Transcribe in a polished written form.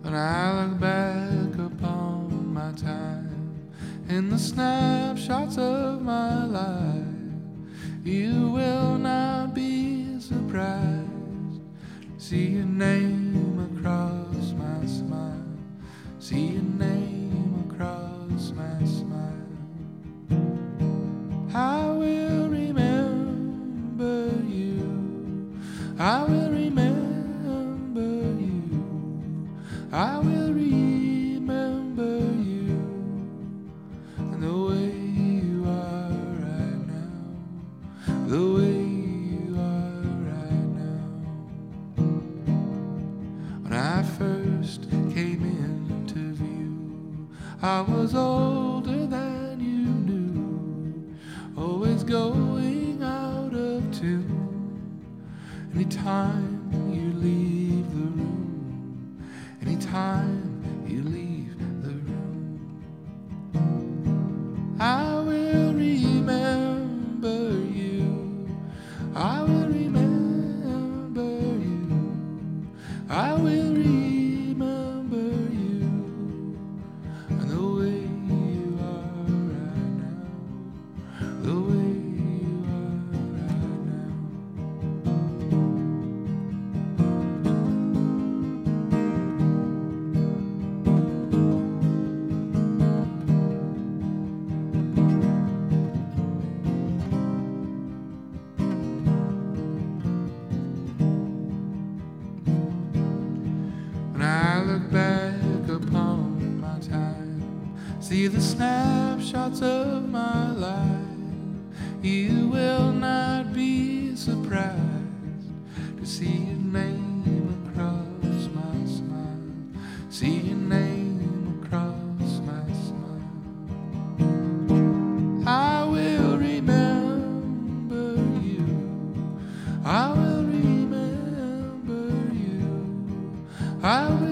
When I look back upon my time in the snapshots of my life, you will not be surprised to see your name across my smile. See your name across my smile. I will remember you. I will remember you. I will remember you and the way you are right now, the way you are right now. When I first came into view, I was older than you knew, always going out of tune. Anytime you leave the room, anytime you leave the room, I will remember you. I will remember you. I will remember you and the way you are right now, the way you are right now. When I look back upon my time, see the snapshots of my life, you will not be surprised to see your name across my smile. See your name across my smile. I will remember you. I will remember you. I will